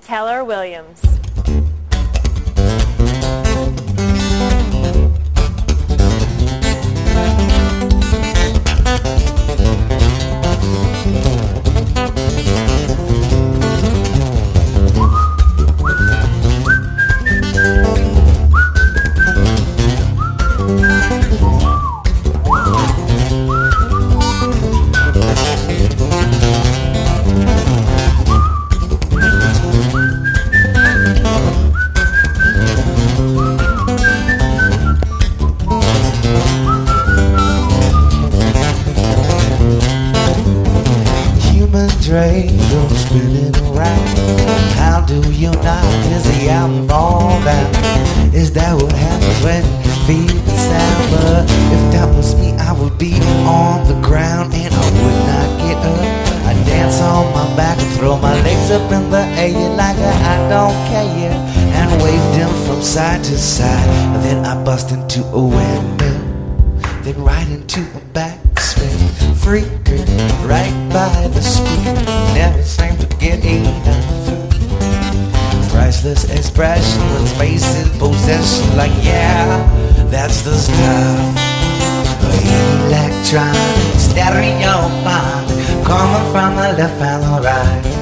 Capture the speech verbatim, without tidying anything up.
Keller Williams. Dreidel spinning around. How do you not? Is the album fall down? Is that what happens when feet the sound? But if that was me, I would be on the ground and I would not get up. I dance on my back and throw my legs up in the air like a I don't care, and wave them from side to side. And then I bust into a windmill, then right into a backspin. Freaker, right by the speaker, never seem to get enough. Priceless expression with spaces possession, like yeah, that's the stuff. Electronic stereo fun, coming from the left and the right.